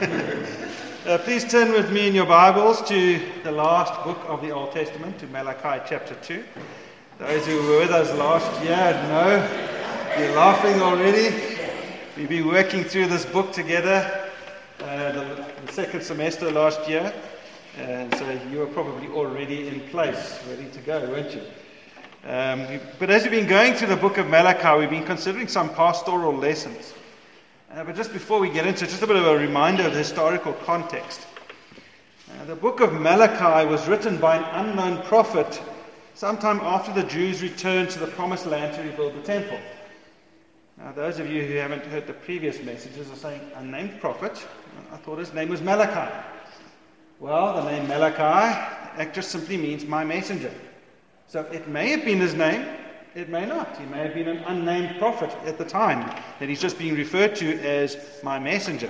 Please turn with me in your Bibles to the last book of the Old Testament, to Malachi chapter 2. Those who were with us last year know, you're laughing already. We've been working through this book together the second semester last year, and so you were probably already in place, ready to go, weren't you? But as we've been going through the book of Malachi, we've been considering some pastoral lessons. But just before we get into it, just a bit of a reminder of the historical context. The book of Malachi was written by an unknown prophet sometime after the Jews returned to the promised land to rebuild the temple. Now, those of you who haven't heard the previous messages are saying, unnamed prophet, I thought his name was Malachi. Well, the name Malachi just simply means my messenger. So it may have been his name, it may not. He may have been an unnamed prophet at the time that he's just being referred to as my messenger.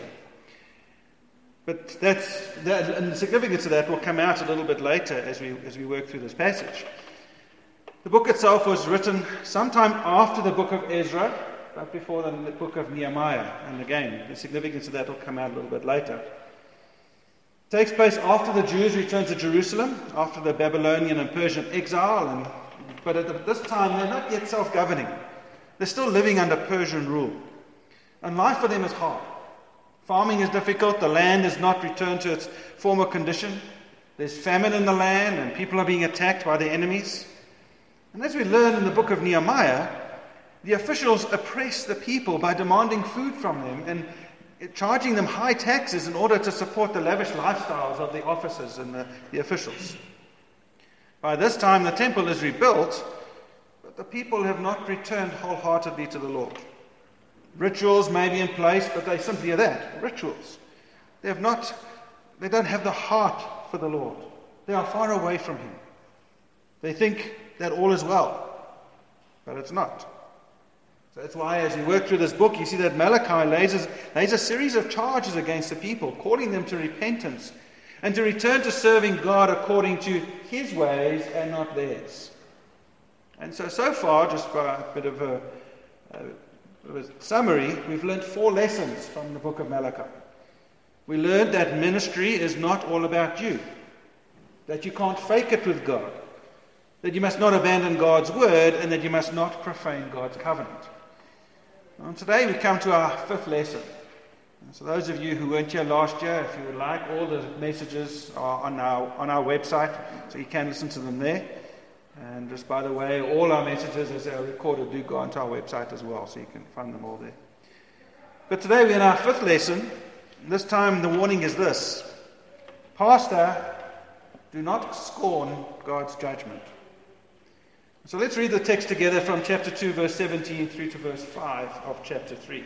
But and the significance of that will come out a little bit later as we work through this passage. The book itself was written sometime after the book of Ezra, but before the book of Nehemiah. And again, the significance of that will come out a little bit later. It takes place after the Jews return to Jerusalem, after the Babylonian and Persian exile, but at this time they're not yet self-governing. They're still living under Persian rule. And life for them is hard. Farming is difficult, the land has not returned to its former condition. There's famine in the land and people are being attacked by their enemies. And as we learn in the book of Nehemiah, the officials oppress the people by demanding food from them and charging them high taxes in order to support the lavish lifestyles of the officers and the officials. By this time, the temple is rebuilt, but the people have not returned wholeheartedly to the Lord. Rituals may be in place, but they simply are that, rituals. They don't have the heart for the Lord. They are far away from Him. They think that all is well, but it's not. So that's why as you work through this book, you see that Malachi lays a series of charges against the people, calling them to repentance and to return to serving God according to His ways and not theirs. And so far, just by a bit of a summary, we've learned 4 lessons from the book of Malachi. We learned that ministry is not all about you, that you can't fake it with God, that you must not abandon God's word, and that you must not profane God's covenant. And today we come to our 5th lesson. So those of you who weren't here last year, if you would like, all the messages are on our website, so you can listen to them there. And just by the way, all our messages as they are recorded do go onto our website as well, so you can find them all there. But today we're in our 5th lesson. This time the warning is this: Pastor, do not scorn God's judgment. So let's read the text together from chapter 2, verse 17 through to verse 5 of chapter 3.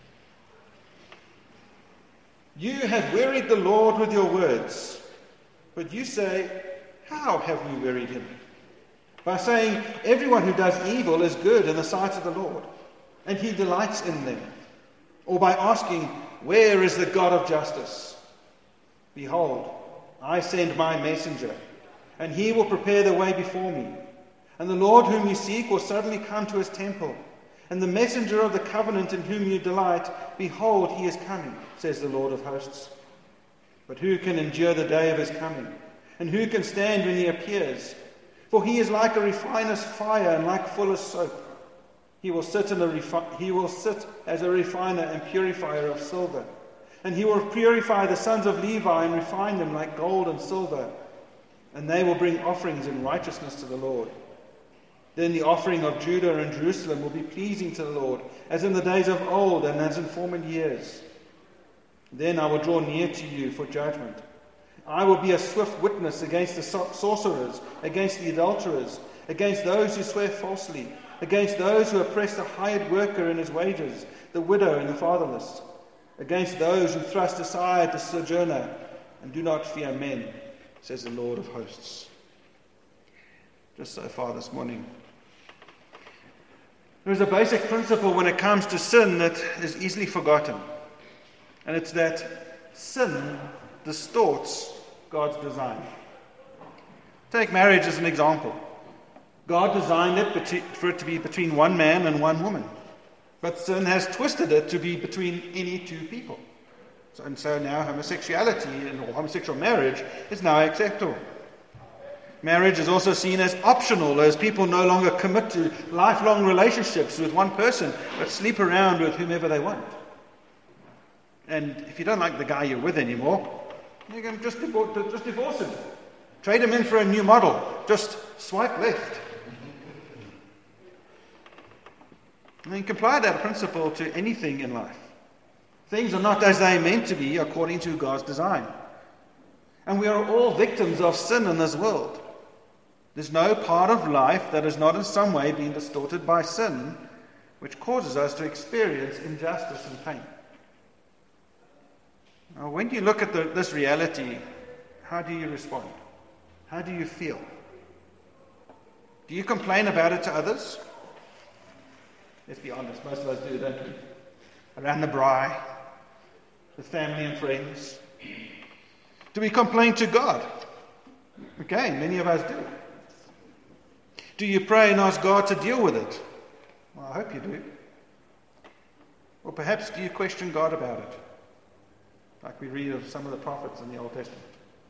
You have wearied the Lord with your words, but you say, how have we wearied Him? By saying, everyone who does evil is good in the sight of the Lord, and He delights in them. Or by asking, where is the God of justice? Behold, I send my messenger, and he will prepare the way before me. And the Lord whom you seek will suddenly come to His temple. And the messenger of the covenant in whom you delight, behold, He is coming, says the Lord of hosts. But who can endure the day of His coming? And who can stand when He appears? For He is like a refiner's fire and like fuller's soap. He will sit as a refiner and purifier of silver. And He will purify the sons of Levi and refine them like gold and silver. And they will bring offerings in righteousness to the Lord. Then the offering of Judah and Jerusalem will be pleasing to the Lord, as in the days of old and as in former years. Then I will draw near to you for judgment. I will be a swift witness against the sorcerers, against the adulterers, against those who swear falsely, against those who oppress the hired worker in his wages, the widow and the fatherless, against those who thrust aside the sojourner and do not fear men, says the Lord of hosts. Just so far this morning. There's a basic principle when it comes to sin that is easily forgotten. And it's that sin distorts God's design. Take marriage as an example. God designed it for it to be between one man and one woman. But sin has twisted it to be between any two people. And so now homosexuality or homosexual marriage is now acceptable. Marriage is also seen as optional, as people no longer commit to lifelong relationships with one person, but sleep around with whomever they want. And if you don't like the guy you're with anymore, you can just divorce him. Trade him in for a new model. Just swipe left. And you can apply that principle to anything in life. Things are not as they're meant to be according to God's design. And we are all victims of sin in this world. There's no part of life that has not in some way been distorted by sin, which causes us to experience injustice and pain. Now, when you look at this reality, how do you respond? How do you feel? Do you complain about it to others? Let's be honest, most of us do, don't we? Around the braai, with family and friends. Do we complain to God? Okay, many of us do. Do you pray and ask God to deal with it? Well, I hope you do. Or perhaps do you question God about it? Like we read of some of the prophets in the Old Testament.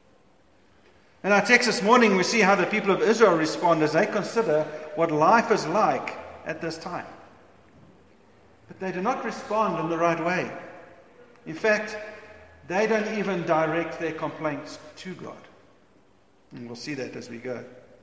In our text this morning, we see how the people of Israel respond as they consider what life is like at this time. But they do not respond in the right way. In fact, they don't even direct their complaints to God. And we'll see that as we go.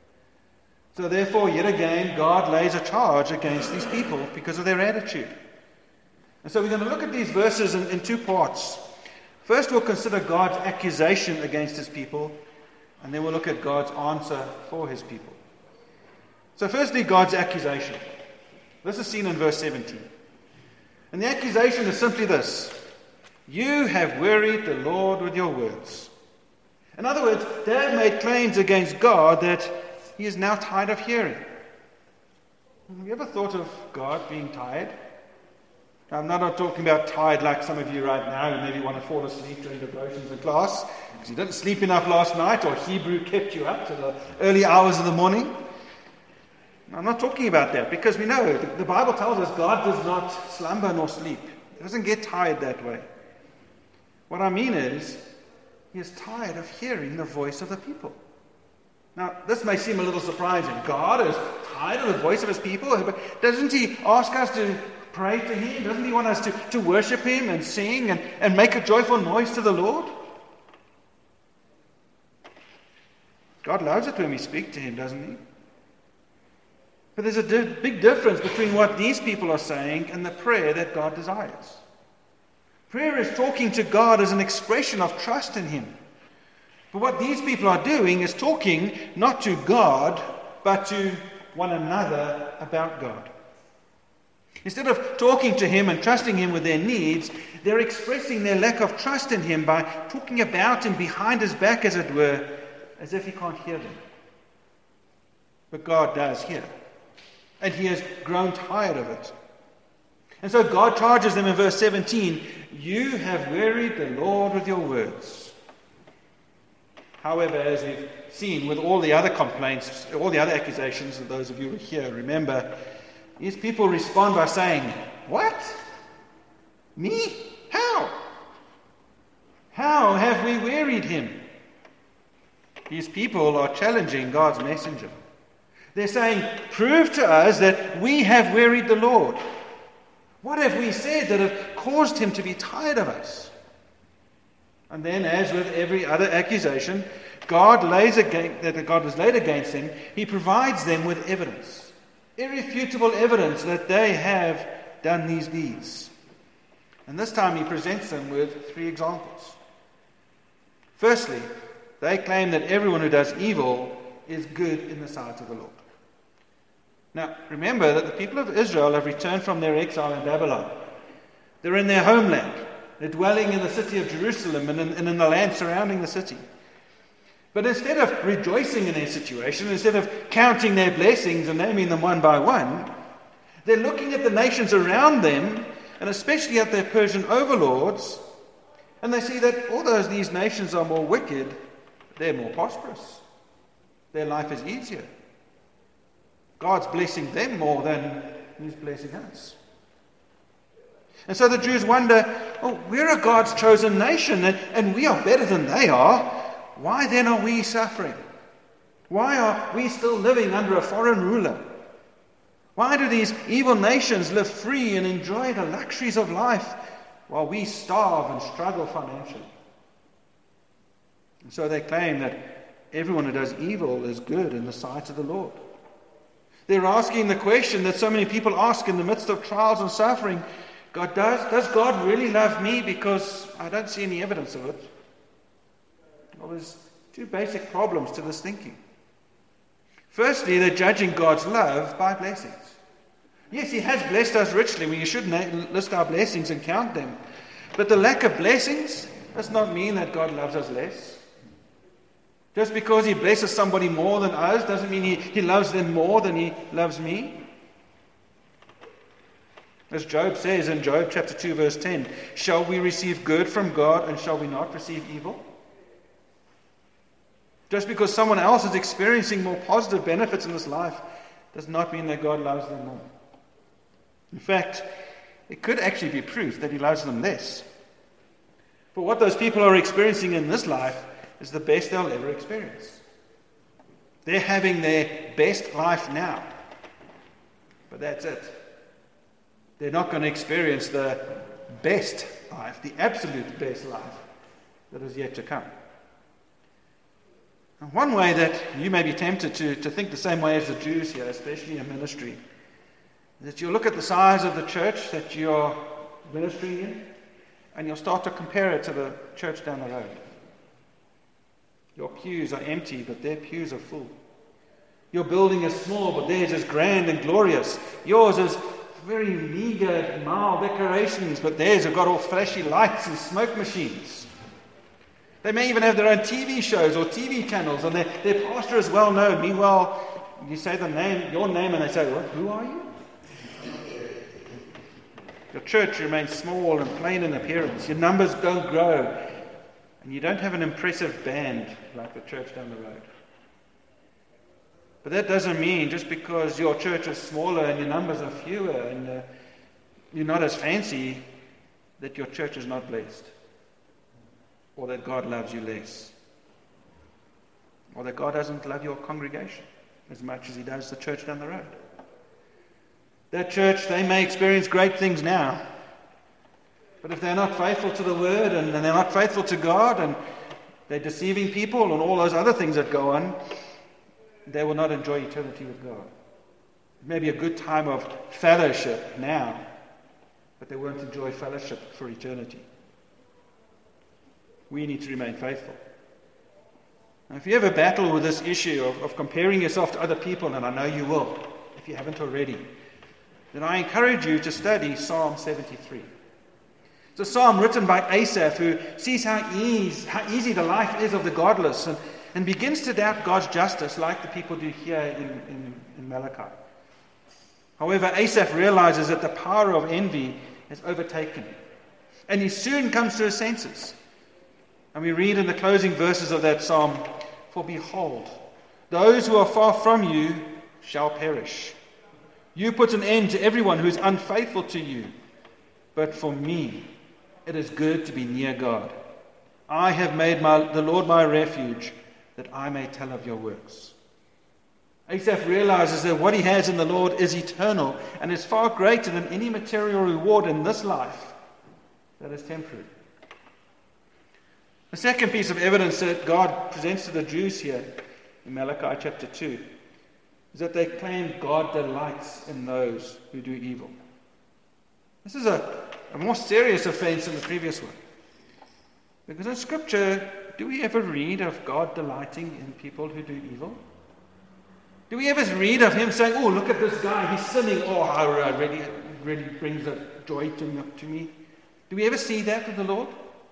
So therefore, yet again, God lays a charge against these people because of their attitude. And so we're going to look at these verses in two parts. First, we'll consider God's accusation against his people, and then we'll look at God's answer for his people. So firstly, God's accusation. This is seen in verse 17. And the accusation is simply this: you have wearied the Lord with your words. In other words, they have made claims against God that he is now tired of hearing. Have you ever thought of God being tired? I'm not talking about tired like some of you right now who maybe want to fall asleep during devotions in class because you didn't sleep enough last night or Hebrew kept you up to the early hours of the morning. I'm not talking about that because we know the Bible tells us God does not slumber nor sleep. He doesn't get tired that way. What I mean is, he is tired of hearing the voice of the people. Now, this may seem a little surprising. God is tired of the voice of his people, but doesn't he ask us to pray to him? Doesn't he want us to worship him and sing and make a joyful noise to the Lord? God loves it when we speak to him, doesn't he? But there's a big difference between what these people are saying and the prayer that God desires. Prayer is talking to God as an expression of trust in him. But what these people are doing is talking not to God, but to one another about God. Instead of talking to him and trusting him with their needs, they're expressing their lack of trust in him by talking about him behind his back, as it were, as if he can't hear them. But God does hear. And he has grown tired of it. And so God charges them in verse 17, you have wearied the Lord with your words. However, as we've seen with all the other complaints, all the other accusations of those of you who are here, remember, these people respond by saying, what? Me? How? How have we wearied him? These people are challenging God's messenger. They're saying, prove to us that we have wearied the Lord. What have we said that have caused him to be tired of us? And then, as with every other accusation, God has laid against them, he provides them with evidence. Irrefutable evidence that they have done these deeds. And this time he presents them with 3 examples. Firstly, they claim that everyone who does evil is good in the sight of the Lord. Now, remember that the people of Israel have returned from their exile in Babylon. They're in their homeland. They're dwelling in the city of Jerusalem and in the land surrounding the city. But instead of rejoicing in their situation, instead of counting their blessings and naming them one by one, they're looking at the nations around them, and especially at their Persian overlords, and they see that although these nations are more wicked, they're more prosperous. Their life is easier. God's blessing them more than he's blessing us. And so the Jews wonder, oh, we're a God's chosen nation and we are better than they are. Why then are we suffering? Why are we still living under a foreign ruler? Why do these evil nations live free and enjoy the luxuries of life while we starve and struggle financially? And so they claim that everyone who does evil is good in the sight of the Lord. They're asking the question that so many people ask in the midst of trials and suffering. Does God really love me? Because I don't see any evidence of it. Well, there's two basic problems to this thinking. Firstly, they're judging God's love by blessings. Yes, He has blessed us richly. We should list our blessings and count them. But the lack of blessings does not mean that God loves us less. Just because He blesses somebody more than us doesn't mean He loves them more than He loves me. As Job says in Job chapter 2 verse 10, shall we receive good from God and shall we not receive evil? Just because someone else is experiencing more positive benefits in this life does not mean that God loves them more. In fact, it could actually be proof that He loves them less. But what those people are experiencing in this life is the best they'll ever experience. They're having their best life now. But that's it. They're not going to experience the best life, the absolute best life that is yet to come. And one way that you may be tempted to think the same way as the Jews here, especially in ministry, is that you'll look at the size of the church that you're ministering in, and you'll start to compare it to the church down the road. Your pews are empty, but their pews are full. Your building is small, but theirs is grand and glorious. Yours is very meager, mild decorations, but theirs have got all flashy lights and smoke machines. They may even have their own TV shows or TV channels, and their pastor is well known. Meanwhile, you say your name, and they say, "What? Who are you?" Your church remains small and plain in appearance. Your numbers don't grow, and you don't have an impressive band like the church down the road. But that doesn't mean just because your church is smaller and your numbers are fewer and you're not as fancy that your church is not blessed, or that God loves you less, or that God doesn't love your congregation as much as He does the church down the road. That church, they may experience great things now, but if they're not faithful to the Word and they're not faithful to God and they're deceiving people and all those other things that go on, they will not enjoy eternity with God. It may be a good time of fellowship now, but they won't enjoy fellowship for eternity. We need to remain faithful. Now, if you ever battle with this issue of comparing yourself to other people, and I know you will, if you haven't already, then I encourage you to study Psalm 73. It's a psalm written by Asaph, who sees how easy the life is of the godless and begins to doubt God's justice like the people do here in Malachi. However, Asaph realizes that the power of envy has overtaken him, and he soon comes to his senses. And we read in the closing verses of that psalm, "For behold, those who are far from you shall perish. You put an end to everyone who is unfaithful to you. But for me, it is good to be near God. I have made the Lord my refuge, that I may tell of your works." Asaph realizes that what he has in the Lord is eternal and is far greater than any material reward in this life that is temporary. The second piece of evidence that God presents to the Jews here in Malachi chapter 2 is that they claim God delights in those who do evil. This is a more serious offense than the previous one. Because in Scripture, do we ever read of God delighting in people who do evil? Do we ever read of Him saying, "Oh, look at this guy, he's sinning. Oh, how really brings a joy to me"? Do we ever see that with the Lord?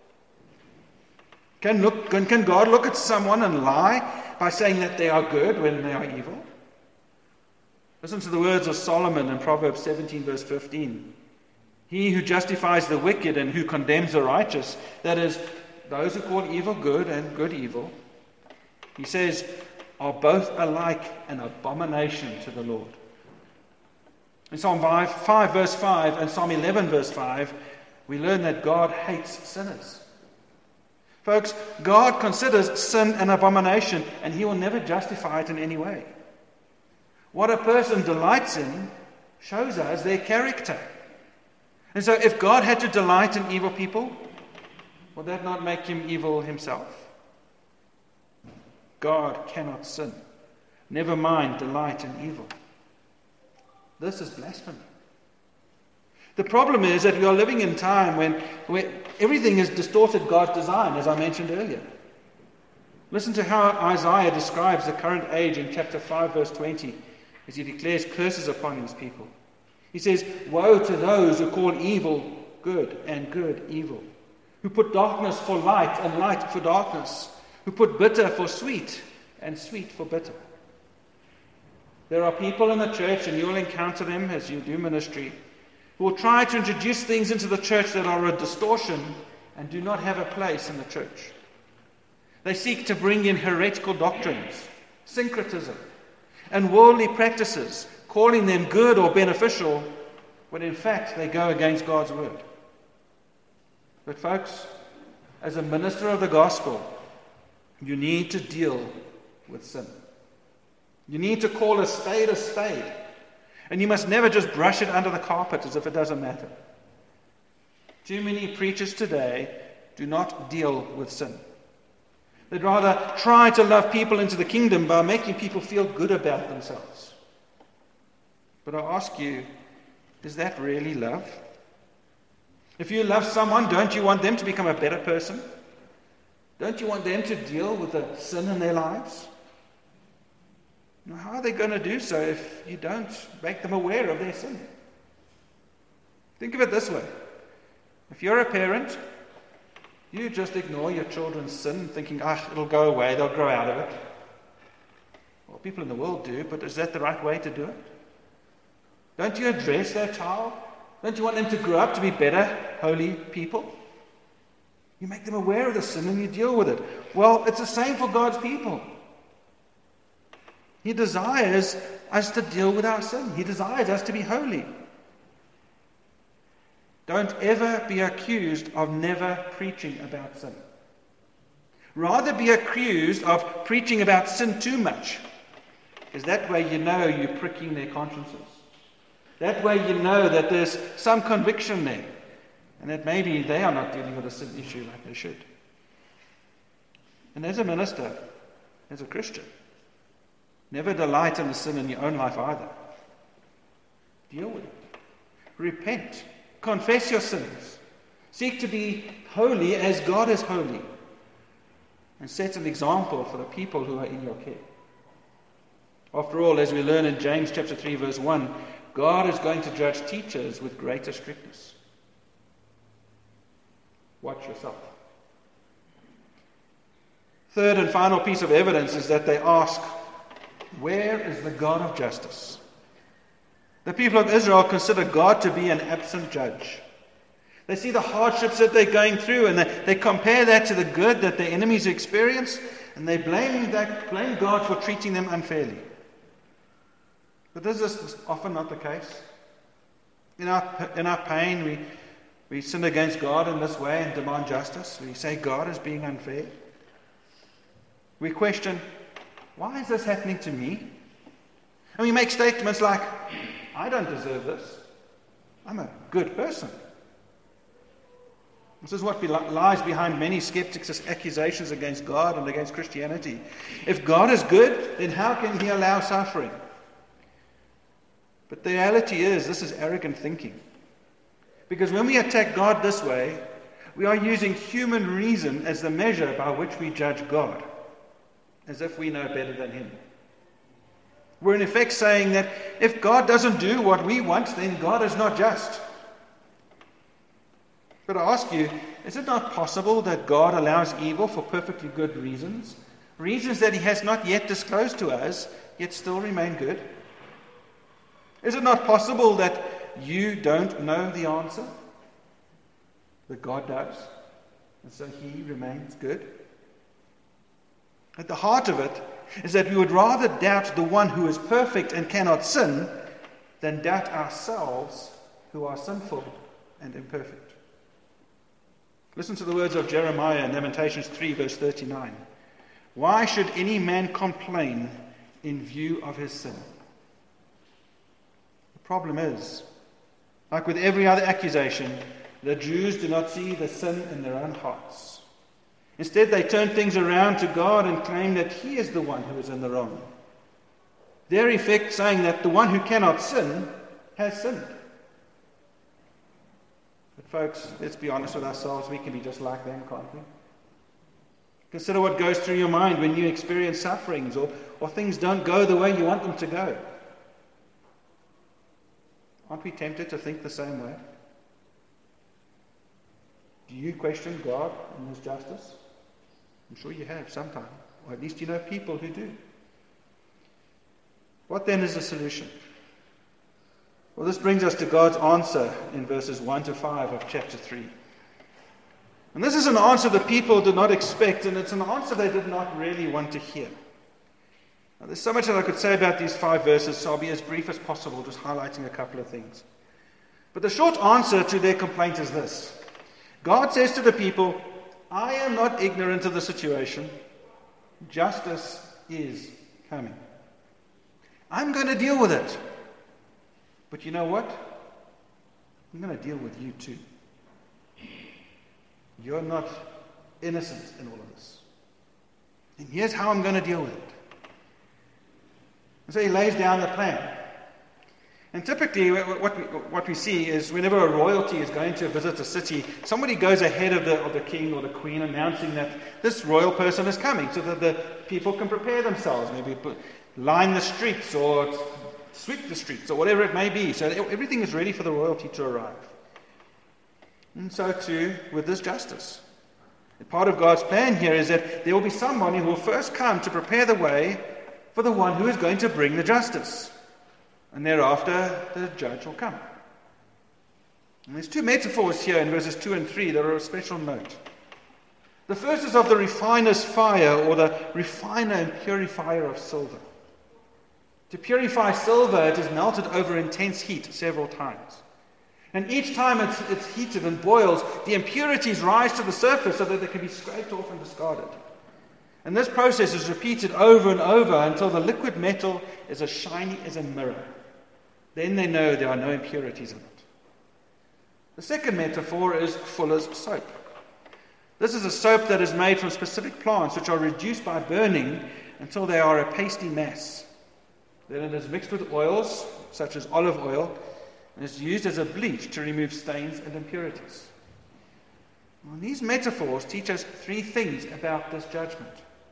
Can God look at someone and lie by saying that they are good when they are evil? Listen to the words of Solomon in Proverbs 17 verse 15. "He who justifies the wicked and who condemns the righteous," that is, those who call evil good and good evil, he says, "are both alike an abomination to the Lord." In Psalm 5 verse 5 and Psalm 11 verse 5, we learn that God hates sinners. Folks, God considers sin an abomination, and he will never justify it in any way. What a person delights in shows us their character. And so if God had to delight in evil people, will that not make him evil himself? God cannot sin. Never mind delight in evil. This is blasphemy. The problem is that we are living in a time when everything has distorted God's design, as I mentioned earlier. Listen to how Isaiah describes the current age in chapter 5, verse 20, as he declares curses upon his people. He says, "Woe to those who call evil good and good evil, who put darkness for light and light for darkness, who put bitter for sweet and sweet for bitter." There are people in the church, and you'll encounter them as you do ministry, who will try to introduce things into the church that are a distortion and do not have a place in the church. They seek to bring in heretical doctrines, syncretism, and worldly practices, calling them good or beneficial, when in fact they go against God's word. But folks, as a minister of the gospel, you need to deal with sin. You need to call a spade a spade. And you must never just brush it under the carpet as if it doesn't matter. Too many preachers today do not deal with sin. They'd rather try to love people into the kingdom by making people feel good about themselves. But I ask you, is that really love? If you love someone, don't you want them to become a better person? Don't you want them to deal with the sin in their lives? Now, how are they going to do so if you don't make them aware of their sin? Think of it this way. If you're a parent, you just ignore your children's sin, thinking, it'll go away, they'll grow out of it. Well, people in the world do, but is that the right way to do it? Don't you address that child? Don't you want them to grow up to be better, holy people? You make them aware of the sin and you deal with it. Well, it's the same for God's people. He desires us to deal with our sin. He desires us to be holy. Don't ever be accused of never preaching about sin. Rather be accused of preaching about sin too much, because that way you know you're pricking their consciences. That way you know that there's some conviction there, and that maybe they are not dealing with a sin issue like they should. And as a minister, as a Christian, never delight in the sin in your own life either. Deal with it. Repent. Confess your sins. Seek to be holy as God is holy. And set an example for the people who are in your care. After all, as we learn in James chapter 3 verse 1, God is going to judge teachers with greater strictness. Watch yourself. Third and final piece of evidence is that they ask, where is the God of justice? The people of Israel consider God to be an absent judge. They see the hardships that they're going through, and they compare that to the good that their enemies experience, and they blame God for treating them unfairly. But this is often not the case. In our pain, we sin against God in this way and demand justice. We say God is being unfair. We question, why is this happening to me? And we make statements like, I don't deserve this. I'm a good person. This is what lies behind many skeptics' accusations against God and against Christianity. If God is good, then how can he allow suffering? But the reality is, this is arrogant thinking. Because when we attack God this way, we are using human reason as the measure by which we judge God, as if we know better than him. We're in effect saying that if God doesn't do what we want, then God is not just. But I ask you, is it not possible that God allows evil for perfectly good reasons? Reasons that he has not yet disclosed to us, yet still remain good? Is it not possible that you don't know the answer, but God does, and so he remains good? At the heart of it is that we would rather doubt the one who is perfect and cannot sin than that ourselves who are sinful and imperfect. Listen to the words of Jeremiah in Lamentations 3, verse 39. Why should any man complain in view of his sin? The problem is, like with every other accusation, the Jews do not see the sin in their own hearts. Instead, they turn things around to God and claim that He is the one who is in the wrong. Their effect saying that the one who cannot sin has sinned. But folks, let's be honest with ourselves, we can be just like them, can't we? Consider what goes through your mind when you experience sufferings or things don't go the way you want them to go. Aren't we tempted to think the same way? Do you question God and His justice? I'm sure you have sometime, or at least you know people who do. What then is the solution? Well, this brings us to God's answer in verses 1 to 5 of chapter 3. And this is an answer the people did not expect, and it's an answer they did not really want to hear. Now, there's so much that I could say about these 5 verses, so I'll be as brief as possible, just highlighting a couple of things. But the short answer to their complaint is this. God says to the people, I am not ignorant of the situation. Justice is coming. I'm going to deal with it. But you know what? I'm going to deal with you too. You're not innocent in all of this. And here's how I'm going to deal with it. And so he lays down the plan. And typically what we see is whenever a royalty is going to visit a city, somebody goes ahead of the king or the queen announcing that this royal person is coming so that the people can prepare themselves, maybe line the streets or sweep the streets or whatever it may be. So everything is ready for the royalty to arrive. And so too with this justice. And part of God's plan here is that there will be somebody who will first come to prepare the way for the one who is going to bring the justice. And thereafter, the judge will come. And there's 2 metaphors here in verses 2 and 3 that are of special note. The first is of the refiner's fire, or the refiner and purifier of silver. To purify silver, it is melted over intense heat several times. And each time it's heated and boils, the impurities rise to the surface so that they can be scraped off and discarded. And this process is repeated over and over until the liquid metal is as shiny as a mirror. Then they know there are no impurities in it. The second metaphor is fuller's soap. This is a soap that is made from specific plants which are reduced by burning until they are a pasty mass. Then it is mixed with oils, such as olive oil, and is used as a bleach to remove stains and impurities. Well, these metaphors teach us 3 things about this judgment.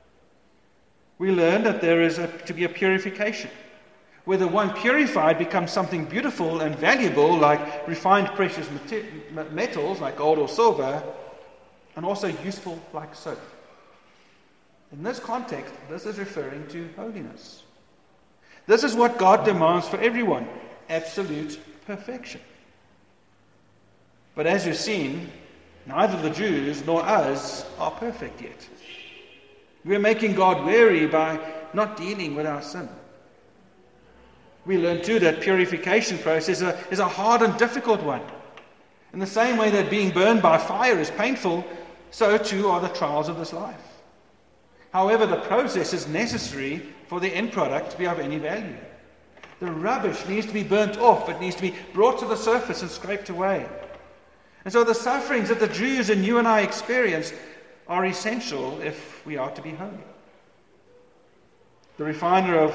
We learn that there is to be a purification, where the one purified becomes something beautiful and valuable, like refined precious metals, like gold or silver, and also useful, like soap. In this context, this is referring to holiness. This is what God demands for everyone, absolute perfection. But as you've seen, neither the Jews nor us are perfect yet. We're making God wary by not dealing with our sin. We learn too that purification process is a hard and difficult one. In the same way that being burned by fire is painful, so too are the trials of this life. However, the process is necessary for the end product to be of any value. The rubbish needs to be burnt off. It needs to be brought to the surface and scraped away. And so the sufferings that the Jews and you and I experience are essential if we are to be holy. The refiner of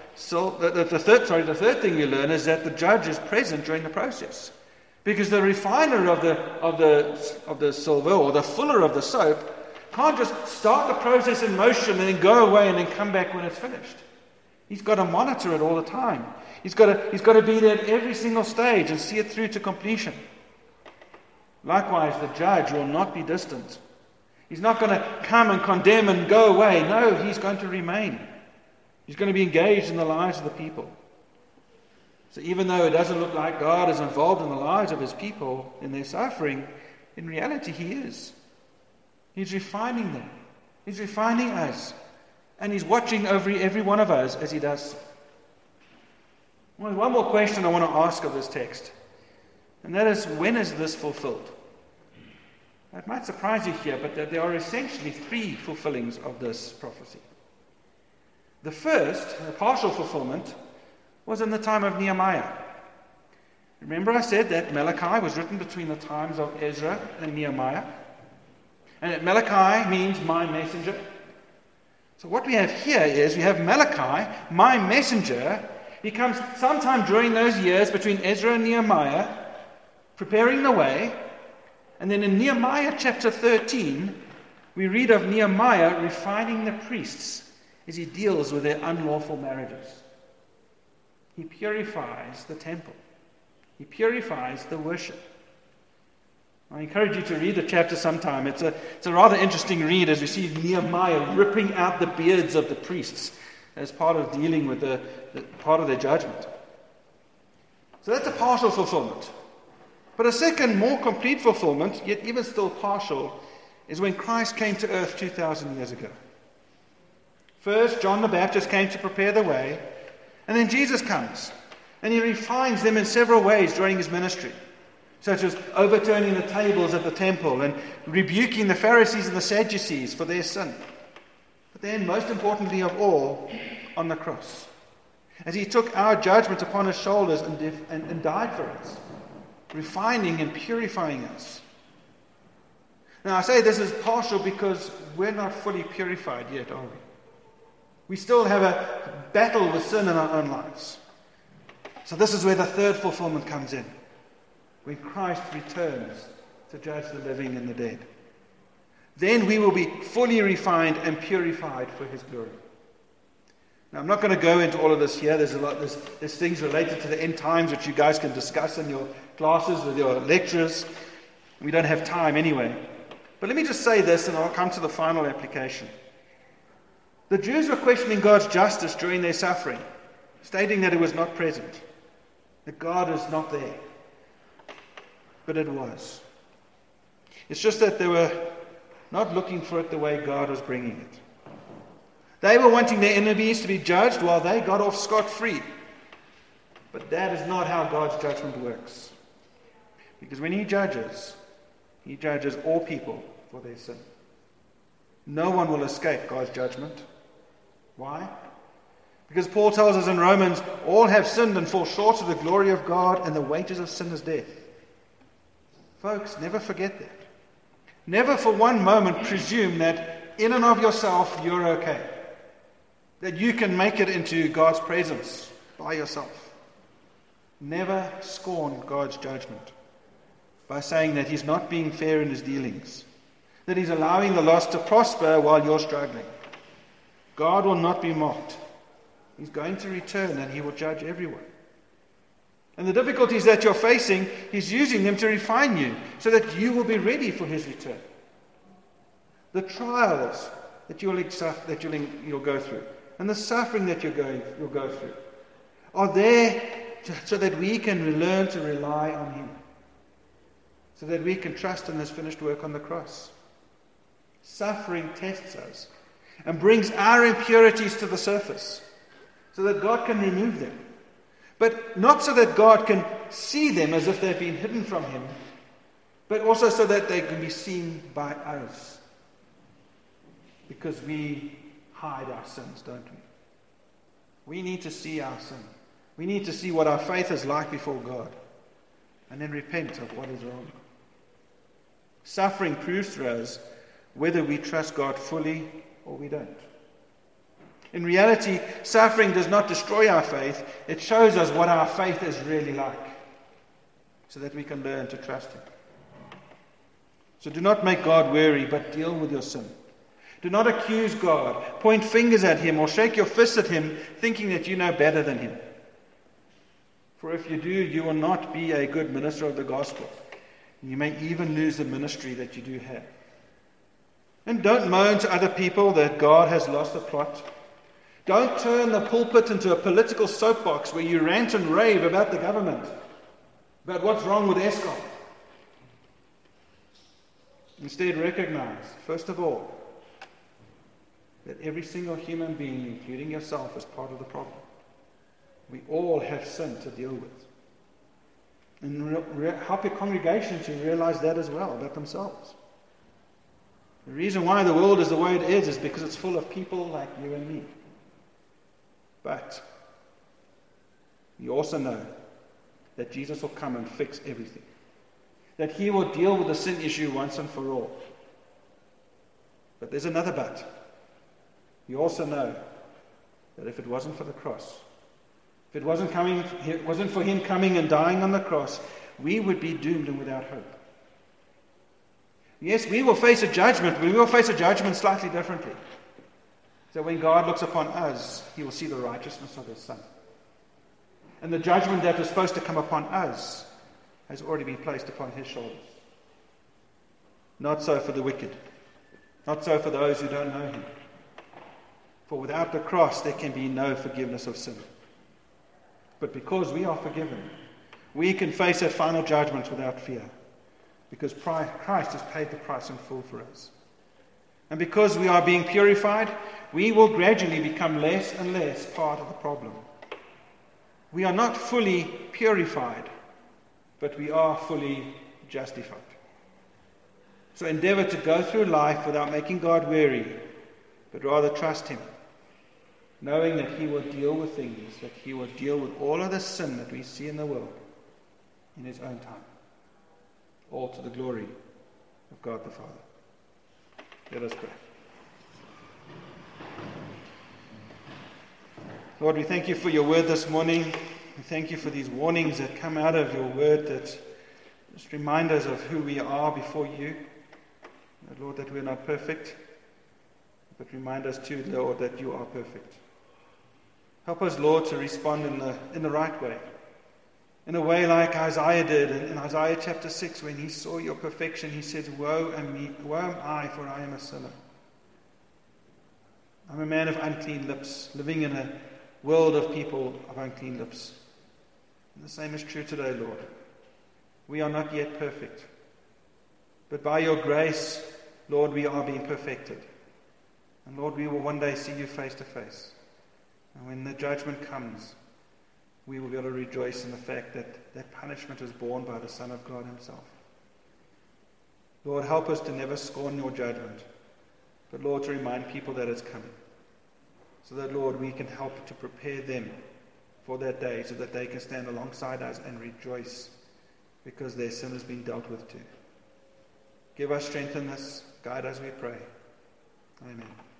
the third thing we learn is that the judge is present during the process, because the refiner of the silver, or the fuller of the soap, can't just start the process in motion and then go away and then come back when it's finished. He's got to monitor it all the time. He's got to be there at every single stage and see it through to completion. Likewise, the judge will not be distant. He's not going to come and condemn and go away. No, he's going to remain. He's going to be engaged in the lives of the people. So even though it doesn't look like God is involved in the lives of His people, in their suffering, in reality He is. He's refining them. He's refining us. And He's watching over every one of us as He does so. Well, one more question I want to ask of this text, and that is, when is this fulfilled? It might surprise you here, but there are essentially three fulfillings of this prophecy. The first, a partial fulfillment, was in the time of Nehemiah. Remember I said that Malachi was written between the times of Ezra and Nehemiah? And that Malachi means my messenger. So what we have here is we have Malachi, my messenger. He comes sometime during those years between Ezra and Nehemiah, preparing the way. And then in Nehemiah chapter 13, we read of Nehemiah refining the priests as he deals with their unlawful marriages. He purifies the temple. He purifies the worship. I encourage you to read the chapter sometime. It's a rather interesting read as we see Nehemiah ripping out the beards of the priests as part of dealing with the part of their judgment. So that's a partial fulfillment. But a second, more complete fulfillment, yet even still partial, is when Christ came to earth 2,000 years ago. First, John the Baptist came to prepare the way, and then Jesus comes, and he refines them in several ways during his ministry, such as overturning the tables at the temple and rebuking the Pharisees and the Sadducees for their sin. But then, most importantly of all, on the cross, as he took our judgment upon his shoulders and died for us, refining and purifying us. Now, I say this is partial because we're not fully purified yet, are we? We still have a battle with sin in our own lives. So this is where the third fulfillment comes in, when Christ returns to judge the living and the dead. Then we will be fully refined and purified for his glory. Now, I'm not going to go into all of this here. There's things related to the end times which you guys can discuss in your classes with your lecturers. We don't have time anyway. But let me just say this, and I'll come to the final application. The Jews were questioning God's justice during their suffering, stating that it was not present, that God is not there. But it was. It's just that they were not looking for it the way God was bringing it. They were wanting their enemies to be judged while they got off scot-free. But that is not how God's judgment works. Because when he judges all people for their sin. No one will escape God's judgment. Why? Because Paul tells us in Romans, all have sinned and fall short of the glory of God, and the wages of sin is death. Folks, never forget that. Never for one moment presume that in and of yourself you're okay. That you can make it into God's presence by yourself. Never scorn God's judgment by saying that he's not being fair in his dealings. That he's allowing the lost to prosper while you're struggling. God will not be mocked. He's going to return and he will judge everyone. And the difficulties that you're facing, he's using them to refine you so that you will be ready for his return. The trials that you'll go through and the suffering that you'll go through are there so that we can learn to rely on him. So that we can trust in his finished work on the cross. Suffering tests us and brings our impurities to the surface so that God can remove them. But not so that God can see them as if they've been hidden from him, but also so that they can be seen by us. Because we hide our sins, don't we? We need to see our sin. We need to see what our faith is like before God, and then repent of what is wrong. Suffering proves to us whether we trust God fully or we don't. In reality, suffering does not destroy our faith. It shows us what our faith is really like, so that we can learn to trust him. So do not make God weary, but deal with your sin. Do not accuse God, point fingers at him, or shake your fists at him, thinking that you know better than him. For if you do, you will not be a good minister of the gospel. You may even lose the ministry that you do have. And don't moan to other people that God has lost the plot. Don't turn the pulpit into a political soapbox where you rant and rave about the government, about what's wrong with Eskom. Instead, recognize, first of all, that every single human being, including yourself, is part of the problem. We all have sin to deal with. And help your congregation to realize that as well, about themselves. The reason why the world is the way it is because it's full of people like you and me. But we also know that Jesus will come and fix everything. That he will deal with the sin issue once and for all. But there's another but. We also know that if it wasn't for the cross, if it wasn't for him coming and dying on the cross, we would be doomed and without hope. Yes, we will face a judgment, but we will face a judgment slightly differently. So when God looks upon us, he will see the righteousness of his Son. And the judgment that was supposed to come upon us has already been placed upon his shoulders. Not so for the wicked. Not so for those who don't know him. For without the cross, there can be no forgiveness of sin. But because we are forgiven, we can face that final judgment without fear. Because Christ has paid the price in full for us. And because we are being purified, we will gradually become less and less part of the problem. We are not fully purified, but we are fully justified. So endeavor to go through life without making God weary, but rather trust him, knowing that he will deal with things, that he will deal with all of the sin that we see in the world in his own time. All to the glory of God the Father. Let us pray. Lord, we thank you for your word this morning. We thank you for these warnings that come out of your word that just remind us of who we are before you. Lord, that we're not perfect, but remind us too, Lord, that you are perfect. Help us, Lord, to respond in the right way. In a way like Isaiah did in Isaiah chapter 6, when he saw your perfection, he says, Woe am I, for I am a sinner. I'm a man of unclean lips, living in a world of people of unclean lips. And the same is true today, Lord. We are not yet perfect. But by your grace, Lord, we are being perfected. And Lord, we will one day see you face to face. And when the judgment comes, we will be able to rejoice in the fact that that punishment is borne by the Son of God himself. Lord, help us to never scorn your judgment, but Lord, to remind people that it's coming. So that, Lord, we can help to prepare them for that day so that they can stand alongside us and rejoice because their sin has been dealt with too. Give us strength in this. Guide us, we pray. Amen.